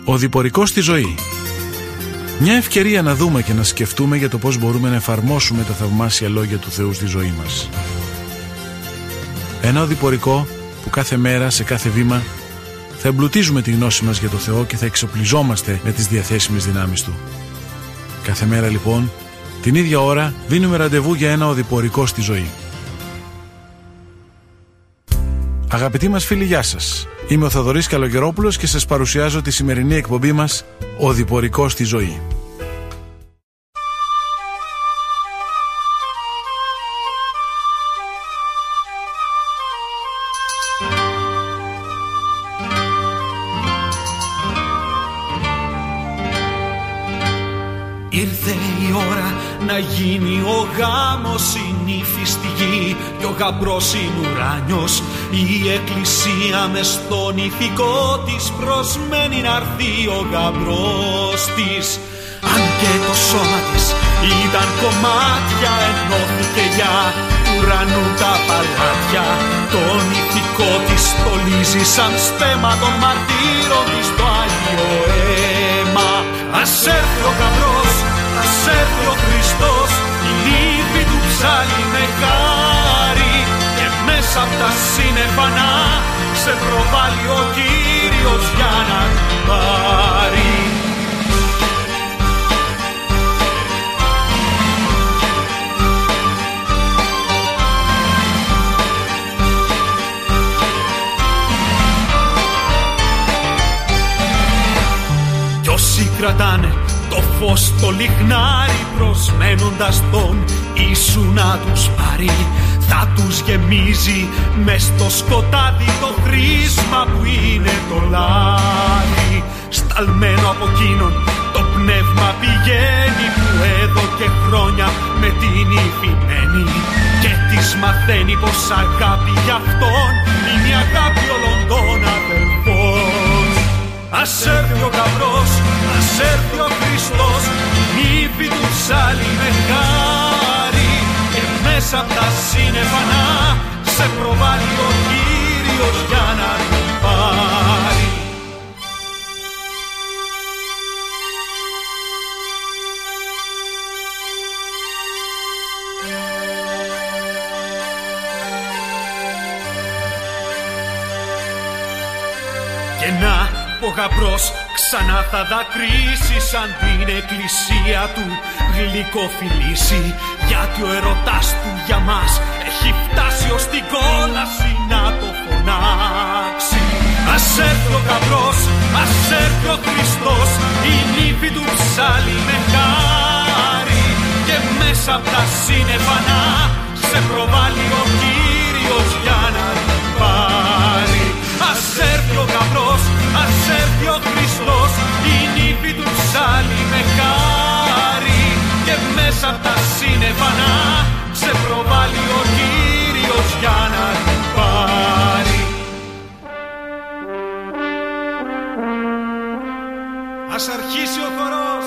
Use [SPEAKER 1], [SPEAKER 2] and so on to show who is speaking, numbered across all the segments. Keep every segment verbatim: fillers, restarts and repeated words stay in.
[SPEAKER 1] Ο διπορικός στη ζωή. Μια ευκαιρία να δούμε και να σκεφτούμε για το πώς μπορούμε να εφαρμόσουμε τα θαυμάσια λόγια του Θεού στη ζωή μας. Ένα οδηπορικό που κάθε μέρα, σε κάθε βήμα, θα εμπλουτίζουμε τη γνώση μας για το Θεό και θα εξοπλιζόμαστε με τις διαθέσιμες δυνάμεις Του. Κάθε μέρα λοιπόν, την ίδια ώρα, δίνουμε ραντεβού για ένα οδηπορικό στη ζωή. Αγαπητοί μας φίλοι, γεια σας. Είμαι ο Θοδωρής Καλογερόπουλος και σας παρουσιάζω τη σημερινή εκπομπή μας «Οδηπορικό στη ζωή».
[SPEAKER 2] Ήρθε η ώρα να γίνει ο γάμος, η νύφη στη γη και ο γαμπρός είναι ουράνιος. Η εκκλησία μες στον ηθικό της προσμένει να έρθει ο γαμπρός της. Αν και το σώμα της ήταν κομμάτια, ενώθηκε για ουρανού τα παλάτια. Τον ηθικό της στολίζει σαν στέμα των μαρτύρων της το Άγιο αίμα. Ας έρθει ο γαμπρός, ας έρθει ο Χριστός, η νύφη του ψάλλει με χάρη και μέσα απ' τα σύννεφα σε προβάλλει ο Κύριος για να την πάρει. Κι όσοι κρατάνε το φως το λιχνάρι προσμένοντας τον Ιησού να τους πάρει, θα τους γεμίζει μες στο σκοτάδι το χρήσμα που είναι το λάδι. Σταλμένο από εκείνον το πνεύμα πηγαίνει που εδώ και χρόνια με την ύφη μένει και της μαθαίνει πως αγάπη για αυτόν είναι η αγάπη όλων των αδελφών. Ας έρθει ο γαμπρός, ας έρθει ο Χριστός, η νύφη του ψάλλει με χάρη και μέσα απ' τα σύννεφα σε προβάλλει ο Κύριος για να την πάρει. Και να ο γαμπρός ξανά θα δακρύσει σαν την εκκλησία του γλυκοφιλήσει, γιατί ο ερωτάς του για μας έχει φτάσει ως την κόλαση να το φωνάξει. Ας έρθει ο γαμπρός, ας έρθει ο Χριστός, η νύφη του ψάλλει με χάρη και μέσα απ' τα σύννεφα σε προβάλλει ο Κύριος για να την πάρει. Ας έρθει ο γαμπρός, ας έρθει ο Χριστός, η νύφη του ψάλλει με χάρη και μέσα απ' τα σύννεφα σε προβάλλει ο Κύριος για να την πάρει. Ας αρχίσει ο χορός.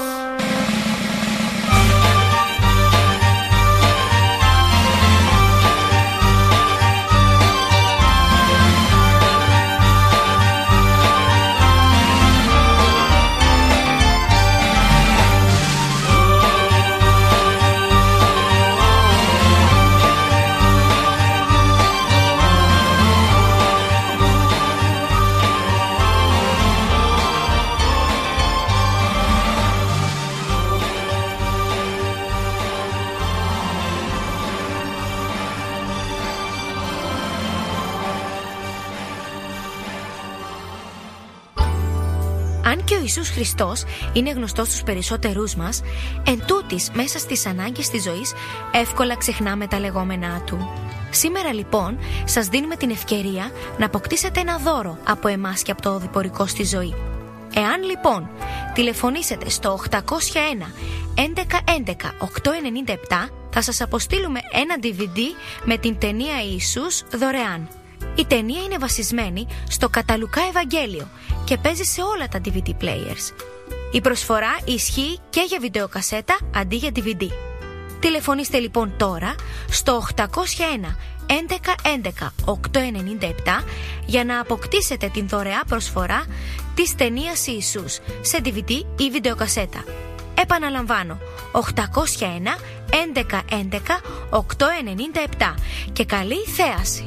[SPEAKER 3] Αν και ο Ιησούς Χριστός είναι γνωστός στους περισσότερούς μας, εν τούτης μέσα στις ανάγκες της ζωής εύκολα ξεχνάμε τα λεγόμενά Του. Σήμερα λοιπόν σας δίνουμε την ευκαιρία να αποκτήσετε ένα δώρο από εμάς και από το οδηπορικό στη ζωή. Εάν λοιπόν τηλεφωνήσετε στο οκτακόσια ένα έντεκα έντεκα οκτακόσια ενενήντα επτά, θα σας αποστείλουμε ένα ντι βι ντι με την ταινία Ιησούς δωρεάν. Η ταινία είναι βασισμένη στο κατά Λουκά Ευαγγέλιο και παίζει σε όλα τα ντι βι ντι players. Η προσφορά ισχύει και για βιντεοκασέτα αντί για ντι βι ντι. Τηλεφωνήστε λοιπόν τώρα στο οκτακόσια ένα έντεκα έντεκα οκτακόσια ενενήντα επτά για να αποκτήσετε την δωρεά προσφορά της ταινίας Ιησούς σε ντι βι ντι ή βιντεοκασέτα. Επαναλαμβάνω, οκτακόσια ένα έντεκα έντεκα οκτακόσια ενενήντα επτά και καλή θέαση.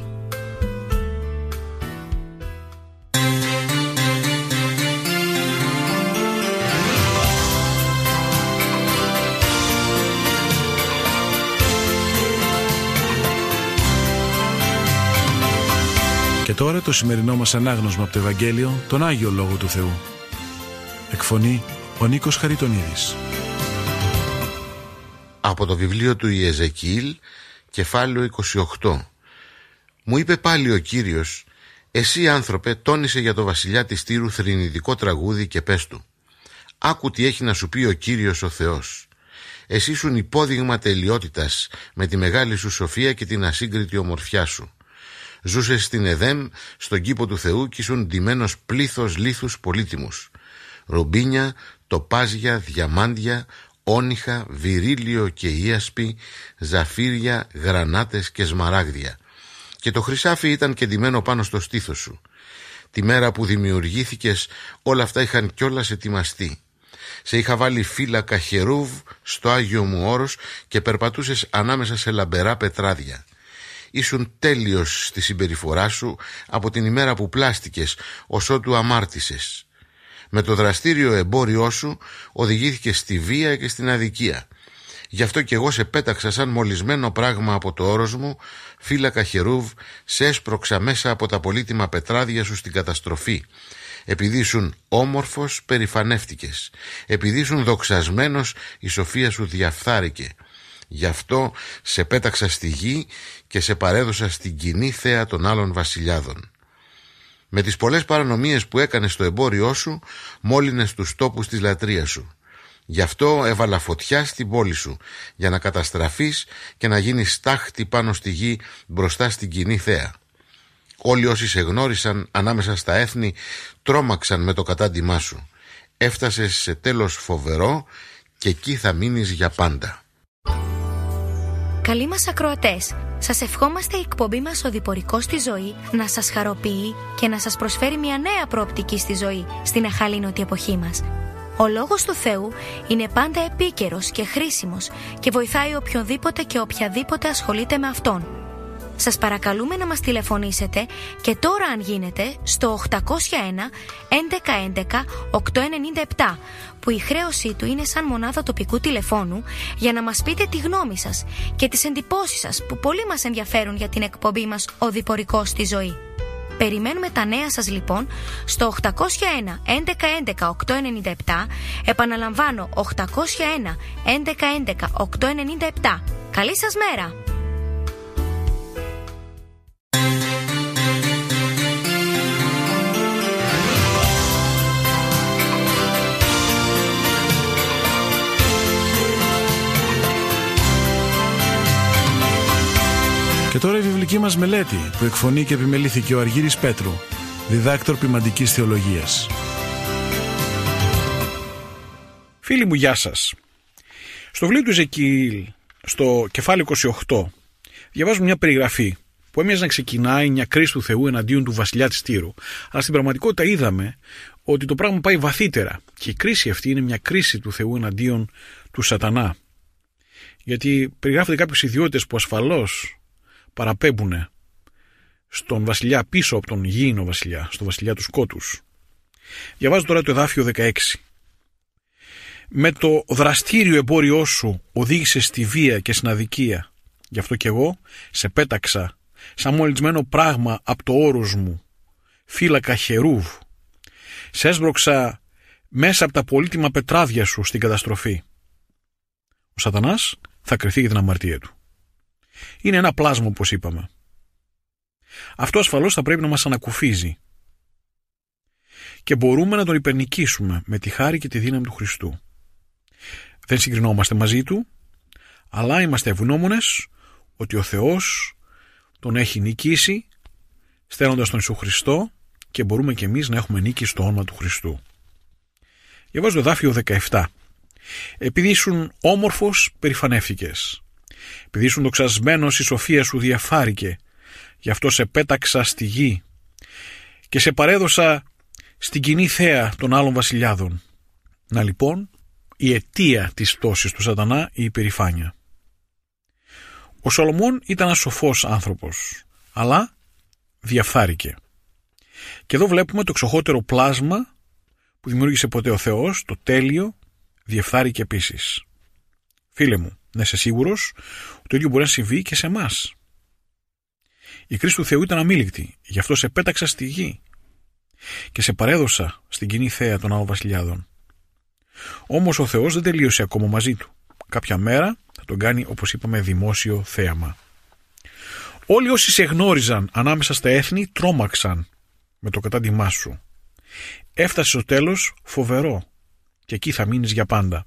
[SPEAKER 1] Και τώρα το σημερινό μας ανάγνωσμα από το Ευαγγέλιο, τον Άγιο Λόγο του Θεού. Εκφωνεί ο Νίκος Χαριτονίδης.
[SPEAKER 4] Από το βιβλίο του Ιεζεκιήλ, κεφάλαιο είκοσι οκτώ. Μου είπε πάλι ο Κύριος, εσύ άνθρωπε τόνισε για το βασιλιά της Τύρου θρηνητικό τραγούδι και πες του, άκου τι έχει να σου πει ο Κύριος ο Θεός. Εσύ ήσουν υπόδειγμα τελειότητας με τη μεγάλη σου σοφία και την ασύγκριτη ομορφιά σου. Ζούσες στην Εδέμ, στον κήπο του Θεού και ήσουν ντυμένος πλήθος λίθους πολύτιμους. Ρουμπίνια, τοπάζια, διαμάντια, όνυχα, βυρίλιο και ίασπη, ζαφύρια, γρανάτες και σμαράγδια. Και το χρυσάφι ήταν και ντυμένο πάνω στο στήθος σου. Τη μέρα που δημιουργήθηκες όλα αυτά είχαν κιόλας ετοιμαστεί. Σε είχα βάλει φύλακα χερούβ στο Άγιο μου όρος και περπατούσες ανάμεσα σε λαμπερά πετράδια. Ήσουν τέλειος στη συμπεριφορά σου από την ημέρα που πλάστηκες ως ότου αμάρτησες. Με το δραστήριο εμπόριό σου οδηγήθηκες στη βία και στην αδικία. Γι' αυτό κι εγώ σε πέταξα σαν μολυσμένο πράγμα από το όρος μου, φύλακα χερούβ, σε έσπρωξα μέσα από τα πολύτιμα πετράδια σου στην καταστροφή. Επειδή ήσουν όμορφος περηφανεύτηκες. Επειδή ήσουν δοξασμένος η σοφία σου διαφθάρηκε. Γι' αυτό σε πέταξα στη γη και σε παρέδωσα στην κοινή θέα των άλλων βασιλιάδων. Με τις πολλές παρανομίες που έκανες στο εμπόριό σου, μόλυνες τους τόπους της λατρείας σου. Γι' αυτό έβαλα φωτιά στην πόλη σου, για να καταστραφείς και να γίνεις στάχτη πάνω στη γη μπροστά στην κοινή θέα. Όλοι όσοι σε γνώρισαν ανάμεσα στα έθνη τρόμαξαν με το κατάντημά σου. Έφτασες σε τέλος φοβερό και εκεί θα μείνεις για πάντα.
[SPEAKER 3] Καλοί μας ακροατές, σας ευχόμαστε η εκπομπή μας «Οδηπορικός στη ζωή» να σας χαροποιεί και να σας προσφέρει μια νέα προοπτική στη ζωή στην αχαλήνωτη εποχή μας. Ο Λόγος του Θεού είναι πάντα επίκαιρος και χρήσιμος και βοηθάει οποιονδήποτε και οποιαδήποτε ασχολείται με Αυτόν. Σας παρακαλούμε να μας τηλεφωνήσετε και τώρα αν γίνεται στο οκτακόσια ένα έντεκα έντεκα οκτακόσια ενενήντα επτά που η χρέωσή του είναι σαν μονάδα τοπικού τηλεφώνου για να μας πείτε τη γνώμη σας και τις εντυπώσεις σας που πολύ μας ενδιαφέρουν για την εκπομπή μας «Οδηπορικός στη ζωή». Περιμένουμε τα νέα σας λοιπόν στο οκτακόσια ένα έντεκα έντεκα οκτακόσια ενενήντα επτά. Επαναλαμβάνω οκτακόσια ένα έντεκα έντεκα οκτακόσια ενενήντα επτά. Καλή σας μέρα!
[SPEAKER 1] Και τώρα η βιβλική μας μελέτη που εκφωνεί και επιμελήθηκε ο Αργύρης Πέτρου, διδάκτορ ποιμαντικής θεολογίας.
[SPEAKER 5] Φίλοι μου, γεια σας. Στο βιβλίο του Ιεζεκιήλ, στο κεφάλαιο είκοσι οκτώ, διαβάζουμε μια περιγραφή που έμοιαζε να ξεκινάει μια κρίση του Θεού εναντίον του βασιλιά της Τύρου. Αλλά στην πραγματικότητα είδαμε ότι το πράγμα πάει βαθύτερα και η κρίση αυτή είναι μια κρίση του Θεού εναντίον του Σατανά. Γιατί περιγράφονται κάποιες ιδιότητες που ασφαλώς παραπέμπουν στον βασιλιά πίσω από τον γήινο βασιλιά, στον βασιλιά του σκότους. Διαβάζω τώρα το εδάφιο δεκαέξι. Με το δραστήριο εμπόριό σου οδήγησε στη βία και στην αδικία. Γι' αυτό κι εγώ σε πέταξα σαν μολυσμένο πράγμα από το όρος μου, φύλακα χερούβ. Σε έσπρωξα μέσα από τα πολύτιμα πετράδια σου στην καταστροφή. Ο Σατανάς θα κριθεί για την αμαρτία του. Είναι ένα πλάσμα, όπως είπαμε. Αυτό ασφαλώς θα πρέπει να μας ανακουφίζει. Και μπορούμε να τον υπερνικήσουμε με τη χάρη και τη δύναμη του Χριστού. Δεν συγκρινόμαστε μαζί του, αλλά είμαστε ευγνώμονες ότι ο Θεός τον έχει νικήσει στέλνοντας τον Ιησού Χριστό και μπορούμε και εμείς να έχουμε νίκη στο όνομα του Χριστού. Διαβάζω το εδάφιο δεκαεπτά. Επειδή ήσουν όμορφος, περηφανεύτηκες. Επειδή ήσουν δοξασμένος, η σοφία σου διαφάρηκε. Γι' αυτό σε πέταξα στη γη και σε παρέδωσα στην κοινή θέα των άλλων βασιλιάδων. Να λοιπόν, η αιτία της πτώσης του σατανά η υπερηφάνεια. Ο Σολομών ήταν ένας σοφός άνθρωπος, αλλά διαφθάρηκε. Και εδώ βλέπουμε το εξοχότερο πλάσμα που δημιούργησε ποτέ ο Θεός, το τέλειο, διαφθάρηκε επίσης. Φίλε μου, να είσαι σίγουρος ότι το ίδιο μπορεί να συμβεί και σε εμάς. Η κρίση του Θεού ήταν αμήλικτη, γι' αυτό σε πέταξα στη γη και σε παρέδωσα στην κοινή θέα των άλλων βασιλιάδων. Όμως ο Θεός δεν τελείωσε ακόμα μαζί του. Κάποια μέρα θα τον κάνει, όπως είπαμε, δημόσιο θέαμα. Όλοι όσοι σε γνώριζαν ανάμεσα στα έθνη τρόμαξαν με το κατάντημά σου. Έφτασε στο τέλος φοβερό και εκεί θα μείνεις για πάντα.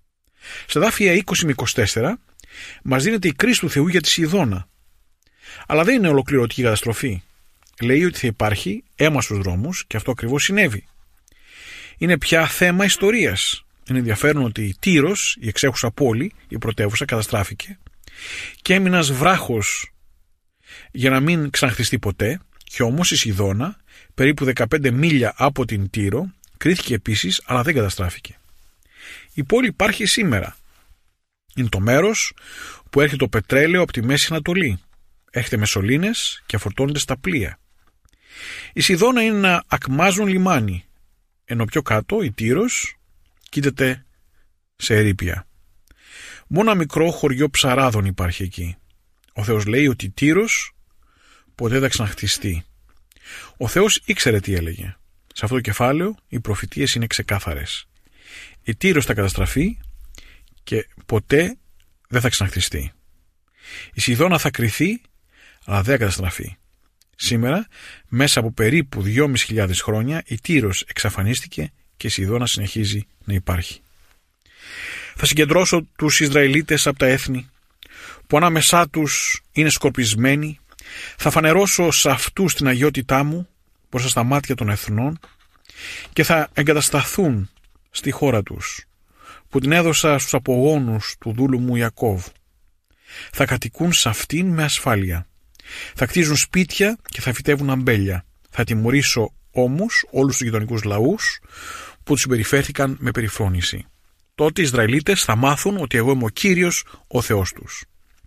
[SPEAKER 5] Στα δάφια είκοσι με είκοσι τέσσερα μας δίνεται η κρίση του Θεού για τη Σιδώνα. Αλλά δεν είναι ολοκληρωτική καταστροφή. Λέει ότι θα υπάρχει αίμα στους δρόμους και αυτό ακριβώς συνέβη. Είναι πια θέμα ιστορίας. Είναι ενδιαφέρον ότι η Τύρος, η εξέχουσα πόλη, η πρωτεύουσα, καταστράφηκε και έμεινε ένας βράχος για να μην ξαναχτιστεί ποτέ. Και όμως η Σιδώνα, περίπου δεκαπέντε μίλια από την Τύρο, κρίθηκε επίσης, αλλά δεν καταστράφηκε. Η πόλη υπάρχει σήμερα. Είναι το μέρος που έρχεται το πετρέλαιο από τη Μέση Ανατολή. Έχετε μεσολίνες και φορτώνεται στα πλοία. Η Σιδώνα είναι ένα ακμάζον λιμάνι, ενώ πιο κάτω η Τύρος κοίταται σε ερείπια. Μόνο ένα μικρό χωριό ψαράδων υπάρχει εκεί. Ο Θεός λέει ότι η Τύρος ποτέ δεν θα ξαναχτιστεί. Ο Θεός ήξερε τι έλεγε. Σε αυτό το κεφάλαιο οι προφητείες είναι ξεκάθαρες. Η Τύρος θα καταστραφεί και ποτέ δεν θα ξαναχτιστεί. Η Σιδώνα θα κριθεί, αλλά δεν θα καταστραφεί. Σήμερα, μέσα από περίπου δυόμισι χιλιάδες χρόνια, η Τύρος εξαφανίστηκε και η Σιδώνα συνεχίζει να υπάρχει. Θα συγκεντρώσω τους Ισραηλίτες από τα έθνη, που ανάμεσά τους είναι σκορπισμένοι. Θα φανερώσω σε αυτούς την αγιότητά μου μπροστά στα μάτια των εθνών και θα εγκατασταθούν στη χώρα τους, που την έδωσα στους απογόνους του δούλου μου Ιακώβ. Θα κατοικούν σε αυτήν με ασφάλεια. Θα κτίζουν σπίτια και θα φυτεύουν αμπέλια. Θα τιμωρήσω όμως όλους τους γειτονικούς λαούς που τους συμπεριφέρθηκαν με περιφρόνηση. Τότε οι Ισραηλίτες θα μάθουν ότι εγώ είμαι ο Κύριος, ο Θεός τους.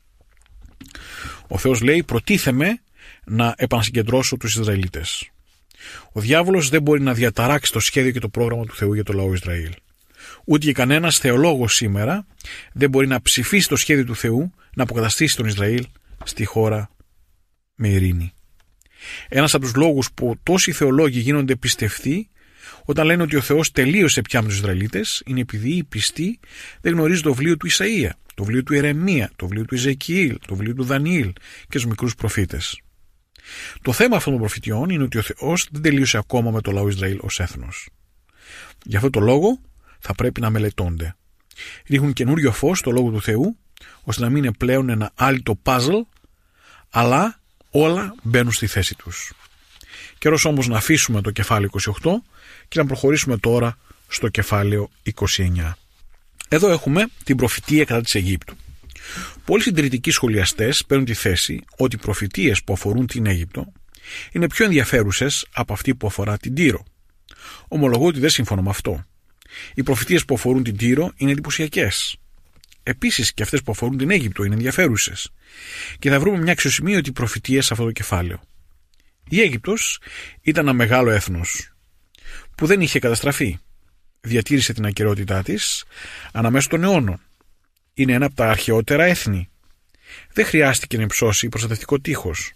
[SPEAKER 5] Ο Θεός λέει: προτίθεμαι να επανασυγκεντρώσω τους Ισραηλίτες. Ο διάβολος δεν μπορεί να διαταράξει το σχέδιο και το πρόγραμμα του Θεού για το λαό Ισραήλ. Ούτε και κανένας θεολόγος σήμερα δεν μπορεί να ψηφίσει το σχέδιο του Θεού να αποκαταστήσει τον Ισραήλ στη χώρα με ειρήνη. Ένας από τους λόγους που τόσοι θεολόγοι γίνονται πιστευτοί όταν λένε ότι ο Θεός τελείωσε πια με τους Ισραηλίτες είναι επειδή οι πιστοί δεν γνωρίζουν το βιβλίο του Ισαΐα, το βιβλίο του Ιερεμία, το βιβλίο του Εζεκιήλ, το βιβλίο του Δανιήλ και τους μικρούς προφήτες. Το θέμα αυτών των προφητιών είναι ότι ο Θεός δεν τελείωσε ακόμα με το λαό Ισραήλ ως έθνος. Γι' αυτό το λόγο θα πρέπει να μελετώνται. Ρίχνουν καινούριο φως στο λόγο του Θεού, ώστε να μην είναι πλέον ένα άλυτο παζλ, αλλά όλα μπαίνουν στη θέση τους. Καιρός όμως να αφήσουμε το κεφάλαιο είκοσι οκτώ και να προχωρήσουμε τώρα στο κεφάλαιο είκοσι εννιά. Εδώ έχουμε την προφητεία κατά της Αιγύπτου. Πολλοί συντηρητικοί σχολιαστές παίρνουν τη θέση ότι οι προφητείες που αφορούν την Αίγυπτο είναι πιο ενδιαφέρουσες από αυτή που αφορά την Τύρο. Ομολογώ ότι δεν συμφωνώ με αυτό. Οι προφητείες που αφορούν την Τύρο είναι εντυπωσιακές. Επίσης και αυτές που αφορούν την Αίγυπτο είναι ενδιαφέρουσες. Και θα βρούμε μια αξιοσημείωτη προφητεία σε αυτό το κεφάλαιο. Η Αίγυπτος ήταν ένα μεγάλο έθνος που δεν είχε καταστραφεί. Διατήρησε την ακεραιότητά της αναμέσω των αιώνων. Είναι ένα από τα αρχαιότερα έθνη. Δεν χρειάστηκε να υψώσει προστατευτικό τείχος.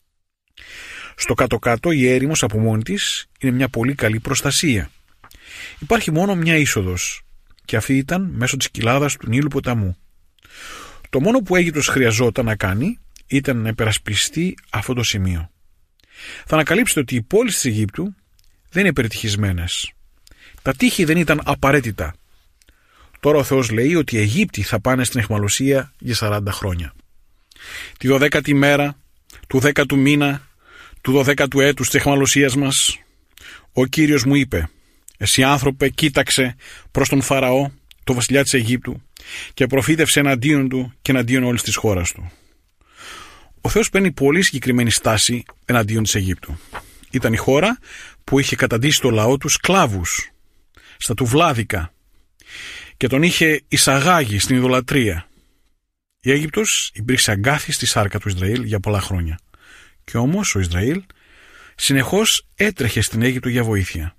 [SPEAKER 5] Στο κάτω-κάτω η έρημος από μόνη της είναι μια πολύ καλή προστασία. Υπάρχει μόνο μια είσοδος και αυτή ήταν μέσω της κοιλάδας του Νείλου ποταμού. Το μόνο που η Αίγυπτος χρειαζόταν να κάνει ήταν να υπερασπιστεί αυτό το σημείο. Θα ανακαλύψετε ότι οι πόλεις της Αιγύπτου δεν είναι περιτυχισμένες. Τα τείχη δεν ήταν απαραίτητα. Τώρα ο Θεός λέει ότι οι Αιγύπτιοι θα πάνε στην αιχμαλωσία για σαράντα χρόνια. Τη δωδέκατη μέρα του δέκατου μήνα του δωδέκατου έτους της αιχμαλωσίας μας, ο Κύριος μου είπε: «Εσύ άνθρωπε, κοίταξε προς τον Φαραώ, το βασιλιά της Αιγύπτου, και προφήτευσε εναντίον του και εναντίον όλης της χώρας του». Ο Θεός παίρνει πολύ συγκεκριμένη στάση εναντίον της Αιγύπτου. Ήταν η χώρα που είχε καταντήσει το λαό του σκλάβους στα τουβλάδικα και τον είχε εισαγάγει στην ιδωλατρία. Η Αίγυπτος υπήρξε αγκάθι στη σάρκα του Ισραήλ για πολλά χρόνια. Και όμως ο Ισραήλ συνεχώς έτρεχε στην Αίγυπτο για βοήθεια.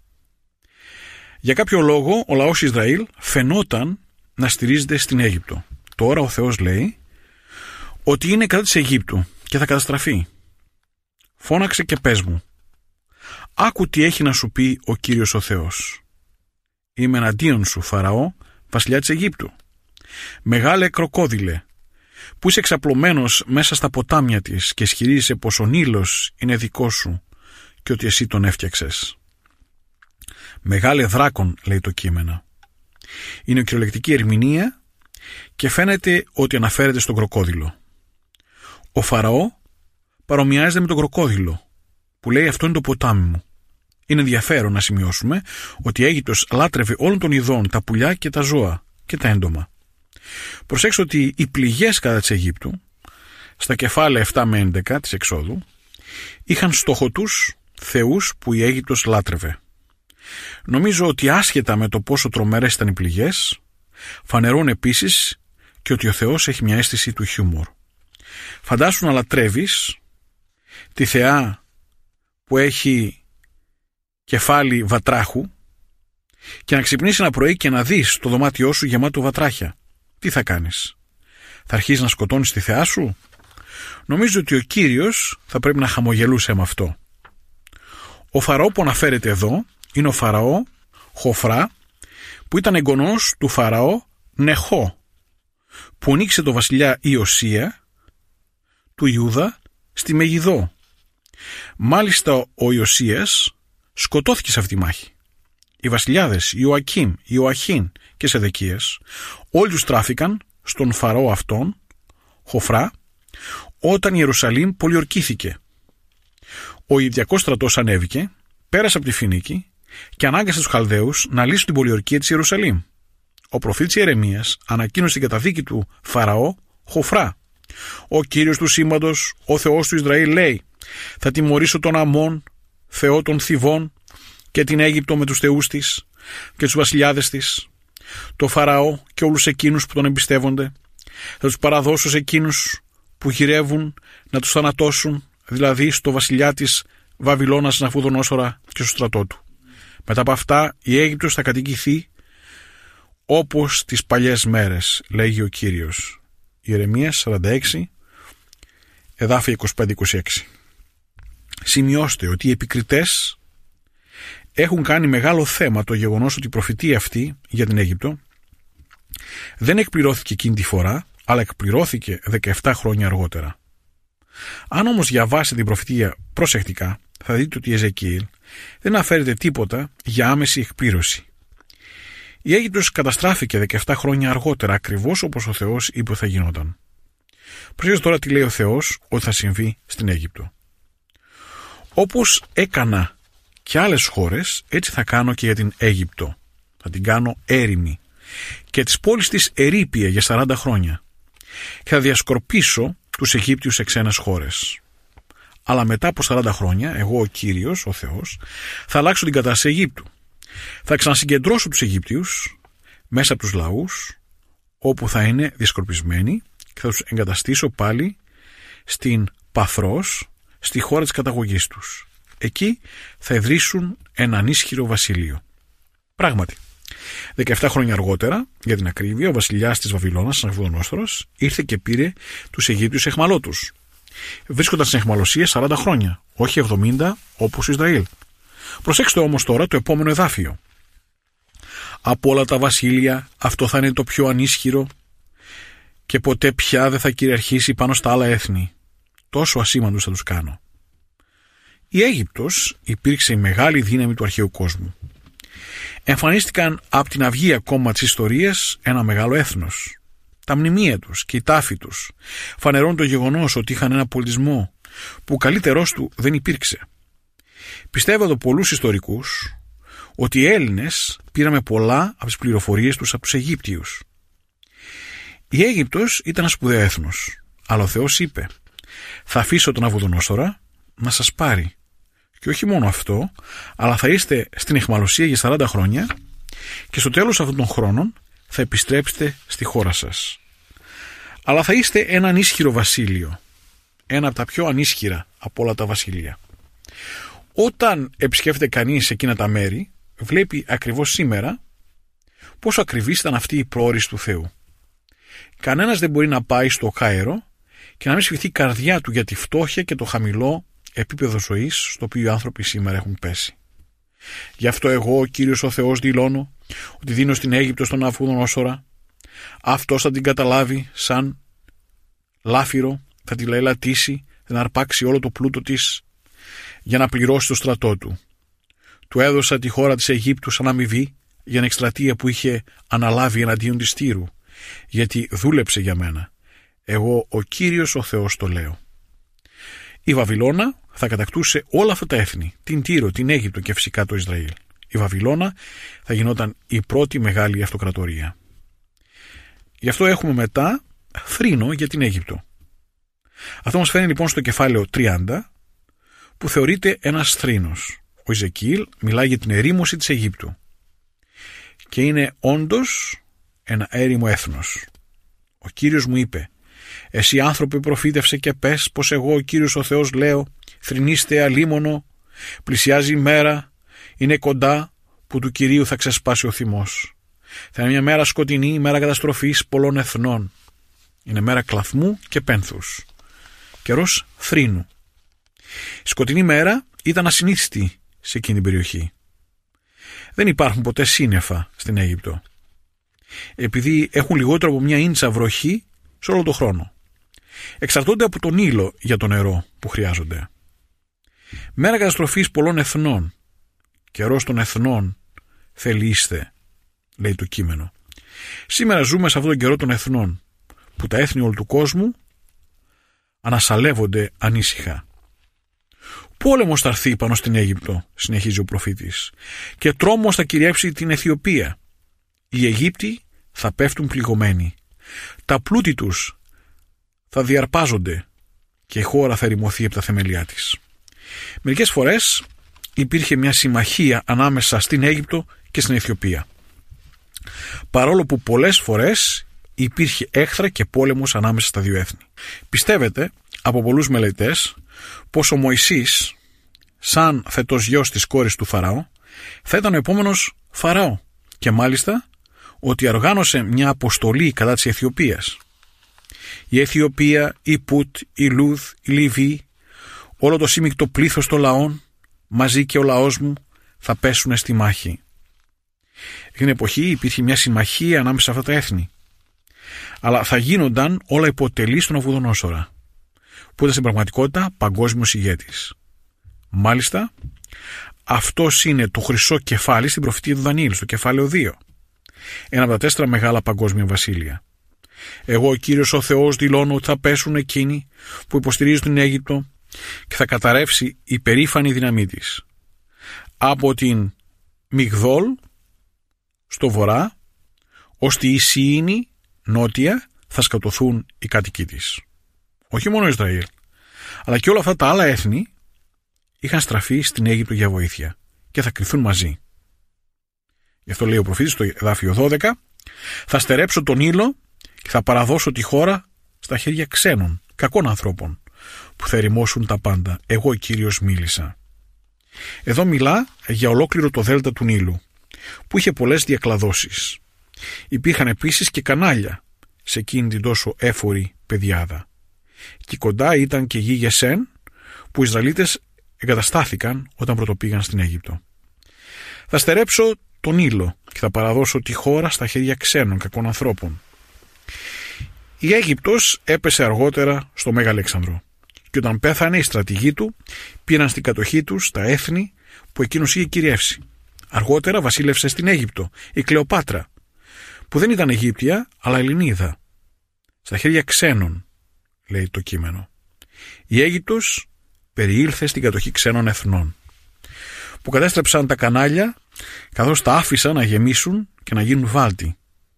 [SPEAKER 5] Για κάποιο λόγο ο λαός Ισραήλ φαινόταν να στηρίζεται στην Αίγυπτο. Τώρα ο Θεός λέει ότι είναι κατά της Αιγύπτου και θα καταστραφεί. Φώναξε και πες μου. Άκου τι έχει να σου πει ο Κύριος ο Θεός. Είμαι εναντίον σου, Φαραώ, βασιλιά της Αιγύπτου. Μεγάλε κροκόδιλε, που είσαι εξαπλωμένος μέσα στα ποτάμια της και ισχυρίζεσαι πως ο Νείλος είναι δικός σου και ότι εσύ τον έφτιαξες. Μεγάλε δράκον, λέει το κείμενο. Είναι η κυριολεκτική ερμηνεία και φαίνεται ότι αναφέρεται στον κροκόδιλο. Ο Φαραώ παρομοιάζεται με τον κροκόδιλο που λέει αυτό είναι το ποτάμι μου. Είναι ενδιαφέρον να σημειώσουμε ότι η Αίγυπτος λάτρευε όλων των ειδών τα πουλιά και τα ζώα και τα έντομα. Προσέξτε ότι οι πληγές κατά της Αιγύπτου στα κεφάλαια επτά με έντεκα της Εξόδου είχαν στόχο τους θεούς που η Αίγυπτος λάτρευε. Νομίζω ότι άσχετα με το πόσο τρομερές ήταν οι πληγές, φανερώνει επίσης και ότι ο Θεός έχει μια αίσθηση του χιούμορ. Φαντάσου να λατρεύεις τη θεά που έχει κεφάλι βατράχου και να ξυπνήσεις ένα πρωί και να δεις το δωμάτιό σου γεμάτο βατράχια. Τι θα κάνεις? Θα αρχίσεις να σκοτώνεις τη θεά σου? Νομίζω ότι ο Κύριος θα πρέπει να χαμογελούσε με αυτό. Ο Φαραώ που αναφέρεται εδώ είναι ο Φαραώ Χοφρά, που ήταν εγγονός του Φαραώ Νεχώ, που νίκησε το βασιλιά Ιωσία του Ιούδα στη Μεγιδό. Μάλιστα ο Ιωσίας σκοτώθηκε σε αυτή τη μάχη. Οι βασιλιάδες Ιωακίμ, Ιωαχήν και Σεδεκίας όλοι τους τράφηκαν στον Φαραώ αυτόν, Χοφρά, όταν η Ιερουσαλήμ πολιορκήθηκε. Ο Ιδιακός στρατός ανέβηκε, πέρασε από τη Φινίκη και ανάγκασε τους Χαλδαίους να λύσουν την πολιορκία της Ιερουσαλήμ. Ο προφήτης Ιερεμίας ανακοίνωσε την καταδίκη του Φαραώ Χοφρά. Ο Κύριος του σύμπαντος, ο Θεός του Ισραήλ λέει: θα τιμωρήσω τον Αμών, Θεό των Θηβών, και την Αίγυπτο με τους θεούς της και τους βασιλιάδες της, το Φαραώ και όλους εκείνους που τον εμπιστεύονται. Θα τους παραδώσω σε εκείνους που γυρεύουν να τους θανατώσουν, δηλαδή στο βασιλιά της Βαβυλώνας Ναβουδονόσορα και στο στρατό του. Μετά από αυτά η Αίγυπτος θα κατοικηθεί όπως τις παλιές μέρες, λέγει ο Κύριος. Ιερεμίας σαράντα έξι, εδάφια είκοσι πέντε είκοσι έξι. Σημειώστε ότι οι επικριτές έχουν κάνει μεγάλο θέμα το γεγονός ότι η προφητεία αυτή για την Αίγυπτο δεν εκπληρώθηκε εκείνη τη φορά, αλλά εκπληρώθηκε δεκαεπτά χρόνια αργότερα. Αν όμως διαβάσετε την προφητεία προσεκτικά, θα δείτε ότι η Εζεκίελ δεν αναφέρεται τίποτα για άμεση εκπλήρωση. Η Αίγυπτος καταστράφηκε δεκαεπτά χρόνια αργότερα, ακριβώς όπως ο Θεός είπε ότι θα γινόταν. Προσέξτε τώρα τι λέει ο Θεός ότι θα συμβεί στην Αίγυπτο. Όπως έκανα και άλλες χώρες, έτσι θα κάνω και για την Αίγυπτο. Θα την κάνω έρημη και τις πόλεις της ερείπια για σαράντα χρόνια και θα διασκορπίσω τους Αιγύπτιους σε ξένες χώρες. Αλλά μετά από σαράντα χρόνια, εγώ ο Κύριος, ο Θεός, θα αλλάξω την κατάσταση Αιγύπτου. Θα ξανασυγκεντρώσω τους Αιγύπτιους μέσα από τους λαούς όπου θα είναι διασκορπισμένοι και θα τους εγκαταστήσω πάλι στην Παθρός, στη χώρα της καταγωγής τους. Εκεί θα ιδρύσουν ένα ανίσχυρο βασίλειο. Πράγματι, δεκαεπτά χρόνια αργότερα, για την ακρίβεια, ο βασιλιάς της Βαβυλώνας, Ναβουδονόσορος, ήρθε και πήρε τους Αιγύπτιους εχμαλώτους. Βρίσκονταν στην εχμαλωσία σαράντα χρόνια, όχι εβδομήντα όπως ο Ισραήλ. Προσέξτε όμως τώρα το επόμενο εδάφιο. Από όλα τα βασίλεια αυτό θα είναι το πιο ανίσχυρο και ποτέ πια δεν θα κυριαρχήσει πάνω στα άλλα έθνη. Τόσο ασήμαντους θα τους κάνω. Η Αίγυπτος υπήρξε η μεγάλη δύναμη του αρχαίου κόσμου. Εμφανίστηκαν από την αυγή ακόμα της ιστορίας ένα μεγάλο έθνος. Τα μνημεία τους και η τάφη τους φανερώνουν το γεγονός ότι είχαν ένα πολιτισμό που καλύτερός του δεν υπήρξε. Πιστεύω από πολλούς ιστορικούς ότι οι Έλληνες πήραμε πολλά από τις πληροφορίες τους από τους Αιγύπτιους. Η Αίγυπτος ήταν ένα σπουδαίο έθνος, αλλά ο Θεός είπε: θα αφήσω τον Ναβουδονόσορα να σας πάρει Και όχι μόνο αυτό, αλλά θα είστε στην αιχμαλωσία για σαράντα χρόνια και στο τέλος αυτών των χρόνων θα επιστρέψετε στη χώρα σας. Αλλά θα είστε ένα ανίσχυρο βασίλειο, ένα από τα πιο ανίσχυρα από όλα τα βασίλεια. Όταν επισκέφτεται κανείς εκείνα τα μέρη, βλέπει ακριβώς σήμερα πόσο ακριβής ήταν αυτή η προώρηση του Θεού. Κανένας δεν μπορεί να πάει στο Κάιρο και να μην σφιχθεί η καρδιά του για τη φτώχεια και το χαμηλό επίπεδο ζωής στο οποίο οι άνθρωποι σήμερα έχουν πέσει. Γι' αυτό εγώ, ο Κύριος ο Θεός, δηλώνω ότι δίνω στην Αίγυπτο στον Ναβούκοδονόσορα. Αυτός θα την καταλάβει σαν λάφυρο, θα τη λαιλατήσει, θα αρπάξει όλο το πλούτο της για να πληρώσει το στρατό του. Του έδωσα τη χώρα της Αιγύπτου σαν αμοιβή για την εκστρατεία που είχε αναλάβει εναντίον της Τύρου, γιατί δούλεψε για μένα. Εγώ ο Κύριος ο Θεός το λέω. Η Βαβυλώνα θα κατακτούσε όλα αυτά τα έθνη, την Τύρο, την Αίγυπτο και φυσικά το Ισραήλ. Η Βαβυλώνα θα γινόταν η πρώτη μεγάλη αυτοκρατορία. Γι' αυτό έχουμε μετά θρήνο για την Αίγυπτο. Αυτό μας φέρνει λοιπόν στο κεφάλαιο τριάντα, που θεωρείται ένας θρήνος. Ο Ιζεκίηλ μιλάει για την ερήμωση της Αιγύπτου και είναι όντως ένα έρημο έθνος. Ο Κύριος μου είπε: «Εσύ άνθρωποι προφήτευσε και πες πως εγώ ο Κύριος ο Θεός λέω, θρηνήστε αλίμονο, πλησιάζει η μέρα, είναι κοντά που του Κυρίου θα ξεσπάσει ο θυμός. Θα είναι μια μέρα σκοτεινή, μέρα καταστροφής πολλών εθνών. Είναι μέρα κλαθμού και πένθους. Καιρός θρήνου». Η σκοτεινή μέρα ήταν ασυνήθιστη σε εκείνη την περιοχή. Δεν υπάρχουν ποτέ σύννεφα στην Αίγυπτο, επειδή έχουν λιγότερο από μια ίντσα βροχή σε όλο τον χρόνο. Εξαρτώνται από τον ήλιο για το νερό που χρειάζονται. Μέρα καταστροφής πολλών εθνών. Καιρός των εθνών θελείστε, λέει το κείμενο. Σήμερα ζούμε σε αυτόν τον καιρό των εθνών, που τα έθνη όλου του κόσμου ανασαλεύονται ανήσυχα. Πόλεμος θα έρθει πάνω στην Αίγυπτο, συνεχίζει ο προφήτης, και τρόμος θα κυριεύσει την Αιθιοπία. Οι Αιγύπτιοι θα πέφτουν πληγωμένοι. Τα πλούτη τους θα διαρπάζονται και η χώρα θα ερημωθεί από τα θεμελιά της. Μερικές φορές υπήρχε μια συμμαχία ανάμεσα στην Αίγυπτο και στην Αιθιοπία, παρόλο που πολλές φορές υπήρχε έχθρα και πόλεμος ανάμεσα στα δύο έθνη. Πιστεύετε από πολλούς μελετές πως ο Μωυσής, σαν θετός γιος της κόρης του Φαραώ, θα ήταν ο επόμενος Φαραώ και μάλιστα ότι οργάνωσε μια αποστολή κατά της Αιθιοπίας. Η Αιθιοπία, η Πουτ, η Λούδ, η Λιβύη, όλο το σύμμικτο πλήθος των λαών, μαζί και ο λαός μου, θα πέσουν στη μάχη. Εκείνη την εποχή υπήρχε μια συμμαχία ανάμεσα σε αυτά τα έθνη, αλλά θα γίνονταν όλα υποτελή στον Ναβούκοδονόσορα, που ήταν στην πραγματικότητα παγκόσμιος ηγέτης. Μάλιστα, αυτός είναι το χρυσό κεφάλι στην προφητεία του Δανιήλ, στο κεφάλαιο δύο. Ένα από τα τέσσερα μεγάλα παγκόσμια βασίλεια. Εγώ ο Κύριος ο Θεός δηλώνω ότι θα πέσουν εκείνοι που υποστηρίζουν την Αίγυπτο και θα καταρρεύσει η περήφανη δύναμή της. Από την Μιγδόλ στο βορρά ως τη Ισιήνη νότια θα σκοτωθούν οι κάτοικοι της. Όχι μόνο Ισραήλ, αλλά και όλα αυτά τα άλλα έθνη είχαν στραφεί στην Αίγυπτο για βοήθεια και θα κρυφθούν μαζί. Γι' αυτό λέει ο προφήτης στο εδάφιο δώδεκα: «Θα στερέψω τον ήλο και θα παραδώσω τη χώρα στα χέρια ξένων, κακών ανθρώπων, που θα ερημώσουν τα πάντα. Εγώ ο Κύριος μίλησα». Εδώ μιλά για ολόκληρο το δέλτα του Νείλου, που είχε πολλές διακλαδώσεις. Υπήρχαν επίσης και κανάλια σε εκείνη την τόσο έφορη πεδιάδα. Και κοντά ήταν και γη Γεσέν, που οι Ισραηλίτες εγκαταστάθηκαν όταν πρωτοπήγαν στην Αίγυπτο. «Θα στερέψω τον ήλο και θα παραδώσω τη χώρα στα χέρια ξένων κακών ανθρώπων». Η Αίγυπτος έπεσε αργότερα στο Μέγα Αλέξανδρο, και όταν πέθανε οι στρατηγοί του πήραν στην κατοχή τους τα έθνη που εκείνος είχε κυριεύσει. Αργότερα βασίλευσε στην Αίγυπτο η Κλεοπάτρα, που δεν ήταν Αιγύπτια αλλά Ελληνίδα. Στα χέρια ξένων, λέει το κείμενο. Η Αίγυπτος περιήλθε στην κατοχή ξένων εθνών, που κατέστρεψαν τα κανάλια καθώς τα άφησαν να γεμίσουν και να γίνουν βάλτι.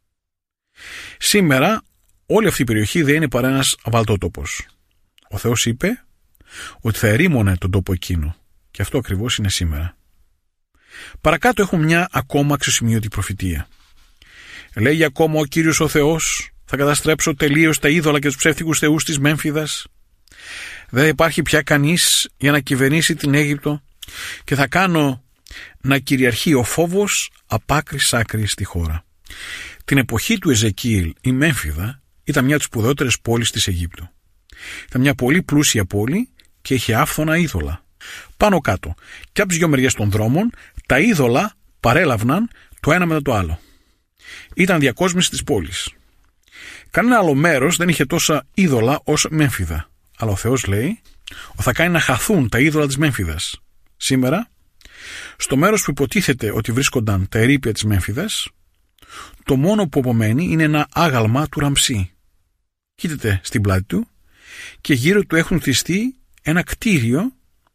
[SPEAKER 5] Σήμερα όλη αυτή η περιοχή δεν είναι παρά ένας βαλτότοπος. Ο Θεός είπε ότι θα ερήμωνε τον τόπο εκείνο, Και αυτό ακριβώς είναι σήμερα. Παρακάτω έχουμε μια ακόμα αξιοσημείωτη προφητεία. Λέγει ακόμα ο Κύριος ο Θεός: θα καταστρέψω τελείως τα είδωλα και τους ψεύτικους θεούς της Μέμφυδας. Δεν υπάρχει πια κανείς για να κυβερνήσει την Αίγυπτο και θα κάνω να κυριαρχεί ο φόβος απ' άκρη σ' άκρη στη χώρα. Την εποχή του Εζεκίηλ η Μέμφυδα ήταν μια από τις σπουδαιότερες πόλεις της Αιγύπτου. Ήταν μια πολύ πλούσια πόλη και είχε άφθονα είδωλα. Πάνω κάτω και από τις δυο μεριές των δρόμων τα είδωλα παρέλαβναν το ένα μετά το άλλο. Ήταν διακόσμηση της πόλης. Κανένα άλλο μέρος δεν είχε τόσα είδωλα ως Μέμφυδα. Αλλά ο Θεός λέει ότι θα κάνει να χαθούν τα είδωλα της Μέμφυδας. Σήμερα, στο μέρος που υποτίθεται ότι βρίσκονταν τα ερείπια της Μέμφυδας, το μόνο που απομένει είναι ένα άγαλμα του Ραμσή. Κοίταται στην πλάτη του και γύρω του έχουν χτιστεί ένα κτίριο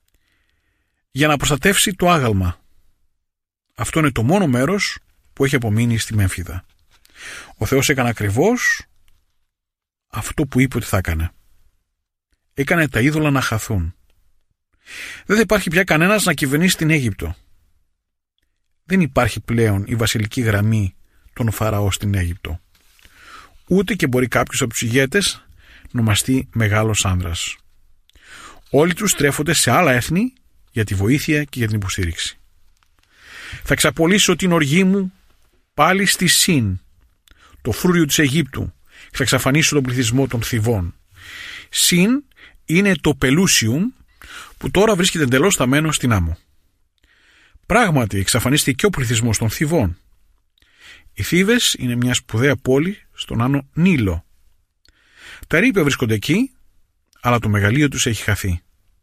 [SPEAKER 5] για να προστατεύσει το άγαλμα. Αυτό είναι το μόνο μέρος που έχει απομείνει στη Μέμφυδα. Ο Θεός έκανε ακριβώς αυτό που είπε ότι θα έκανε. Έκανε τα είδωλα να χαθούν. Δεν θα υπάρχει πια κανένας να κυβερνήσει την Αίγυπτο. Δεν υπάρχει πλέον η βασιλική γραμμή των Φαραώ στην Αίγυπτο. Ούτε και μπορεί κάποιος από τους ηγέτες να ονομαστεί μεγάλος άνδρας. Όλοι τους στρέφονται σε άλλα έθνη για τη βοήθεια και για την υποστήριξη. Θα εξαπολύσω την οργή μου πάλι στη Συν, το φρούριο της Αιγύπτου, και θα εξαφανίσω τον πληθυσμό των Θηβών. Συν είναι το Πελούσιουμ που τώρα βρίσκεται εντελώς θαμμένο στην άμμο. Πράγματι εξαφανίστηκε και ο πληθυσμός των Θηβών. Οι Θήβες είναι μια σπουδαία πόλη στον Άνω Νείλο. Τα ερείπια βρίσκονται εκεί, αλλά το μεγαλείο τους έχει χαθεί.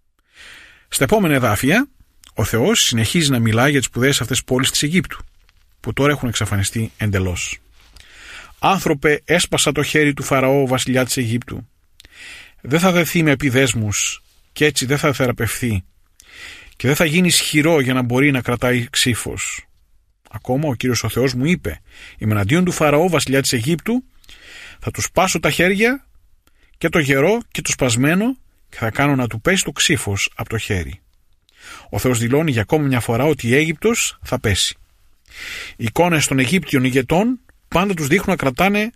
[SPEAKER 5] Στα επόμενα εδάφια, ο Θεός συνεχίζει να μιλάει για τις σπουδαίες αυτές πόλεις της Αιγύπτου, που τώρα έχουν εξαφανιστεί εντελώς. «Άνθρωπε, έσπασα το χέρι του Φαραώ, βασιλιά της Αιγύπτου. Δεν θα δεθεί με επιδέσμους και έτσι δεν θα θεραπευθεί και δεν θα γίνει ισχυρό για να μπορεί να κρατάει ξύφος. Ακόμα ο Κύριος ο Θεός μου είπε: είμαι εναντίον του Φαραώ, βασιλιά της Αιγύπτου, θα του σπάσω τα χέρια και το γερό και το σπασμένο και θα κάνω να του πέσει το ξύφος από το χέρι». Ο Θεός δηλώνει για ακόμη μια φορά ότι η Αίγυπτος θα πέσει. Οι εικόνες των Αιγύπτιων ηγετών πάντα τους δείχνουν να κρατάνε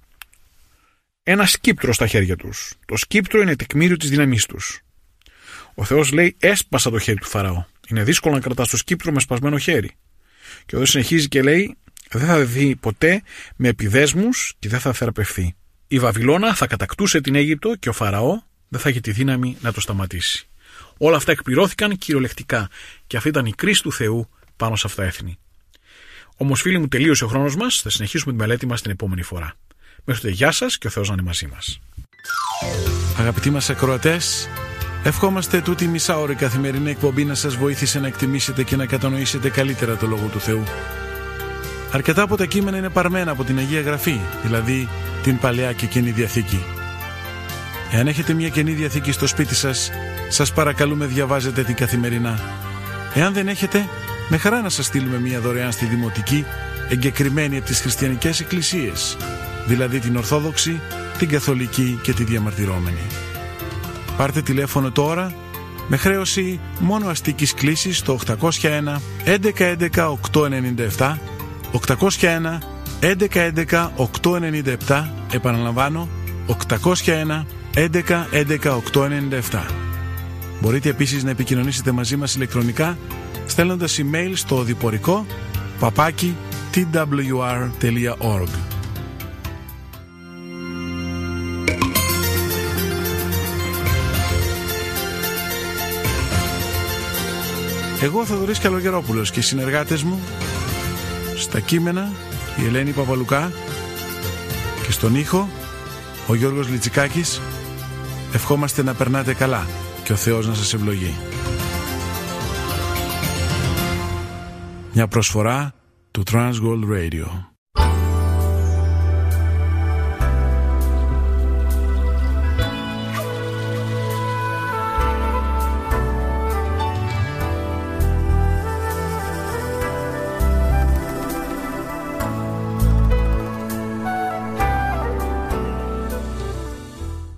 [SPEAKER 5] ένα σκύπτρο στα χέρια τους. Το σκύπτρο είναι τεκμήριο της δύναμής τους. Ο Θεός λέει: έσπασα το χέρι του Φαραώ. Είναι δύσκολο να κρατάς το σκύπτρο με σπασμένο χέρι. Και ο Θεός συνεχίζει και λέει: δεν θα δεθεί ποτέ με επιδέσμους και δεν θα θεραπευθεί. Η Βαβυλώνα θα κατακτούσε την Αίγυπτο και ο Φαραώ δεν θα έχει τη δύναμη να το σταματήσει. Όλα αυτά εκπληρώθηκαν κυριολεκτικά και αυτή ήταν η κρίση του Θεού πάνω σε αυτά έθνη. Όμως, φίλοι μου, τελείωσε ο χρόνος μας. Θα συνεχίσουμε τη μελέτη μας την επόμενη φορά. Μέχρι τότε, γεια σας και ο Θεός να είναι μαζί μας.
[SPEAKER 1] Αγαπητοί μας ακροατές, ευχόμαστε τούτη μισάωρη καθημερινή εκπομπή να σας βοήθησε να εκτιμήσετε και να κατανοήσετε καλύτερα το Λόγο του Θεού. Αρκετά από τα κείμενα είναι παρμένα από την Αγία Γραφή, δηλαδή την Παλαιά και Καινή Διαθήκη. Εάν έχετε μια Καινή Διαθήκη στο σπίτι σας, σας παρακαλούμε διαβάζετε την καθημερινά. Εάν δεν έχετε, με χαρά να σας στείλουμε μια δωρεάν στη Δημοτική, εγκεκριμένη από τις χριστιανικές εκκλησίες, δηλαδή την Ορθόδοξη, την Καθολική και τη Διαμαρτυρόμενη. Πάρτε τηλέφωνο τώρα με χρέωση μόνο αστικής κλήσης στο οκτακόσια ένα έντεκα έντεκα οκτακόσια ενενήντα επτά, οκτακόσια ένα έντεκα έντεκα οκτακόσια ενενήντα επτά, επαναλαμβάνω οκτακόσια ένα έντεκα έντεκα οκτακόσια ενενήντα επτά. Μπορείτε επίσης να επικοινωνήσετε μαζί μας ηλεκτρονικά στέλνοντας email στο οδηπορικό παπάκι τι ντάμπλιου αρ τελεία org. Εγώ, Θοδωρής Καλογερόπουλος, και οι συνεργάτες μου στα κείμενα η Ελένη Παπαλουκά και στον ήχο ο Γιώργος Λιτσικάκης, ευχόμαστε να περνάτε καλά και ο Θεός να σας ευλογεί. Μια προσφορά του Transworld Radio.